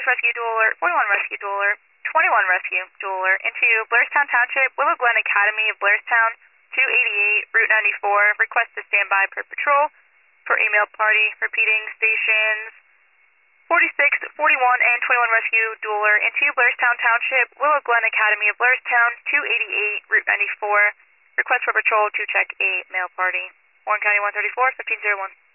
Rescue Dual Alert, 41 Rescue Dual Alert, 21 Rescue Dual Alert into Blairstown Township, Willow Glen Academy of Blairstown, 288, Route 94. Request to stand by per patrol for a male party. Repeating, stations 46, 41, and 21 Rescue Dual Alert into Blairstown Township, Willow Glen Academy of Blairstown, 288, Route 94. Request for patrol to check a male party. Warren County 134, 1501.